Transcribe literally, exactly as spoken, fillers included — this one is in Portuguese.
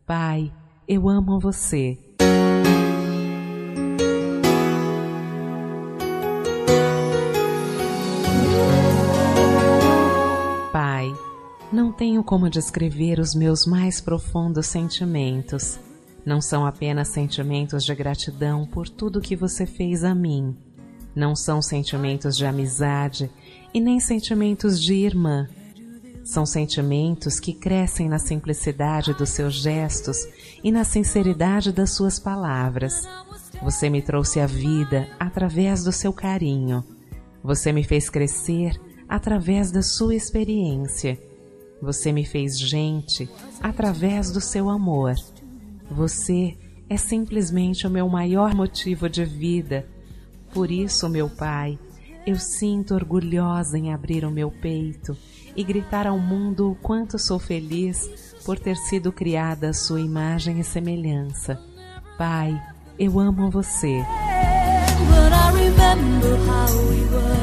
Pai, eu amo você. Pai, não tenho como descrever os meus mais profundos sentimentos. Não são apenas sentimentos de gratidão por tudo que você fez a mim. Não são sentimentos de amizade e nem sentimentos de irmã. São sentimentos que crescem na simplicidade dos seus gestos e na sinceridade das suas palavras. Você me trouxe a vida através do seu carinho. Você me fez crescer através da sua experiência. Você me fez gente através do seu amor. Você é simplesmente o meu maior motivo de vida. Por isso, meu Pai, eu sinto orgulhosa em abrir o meu peito e gritar ao mundo o quanto sou feliz por ter sido criada à sua imagem e semelhança. Pai, eu amo você. But I remember how we were.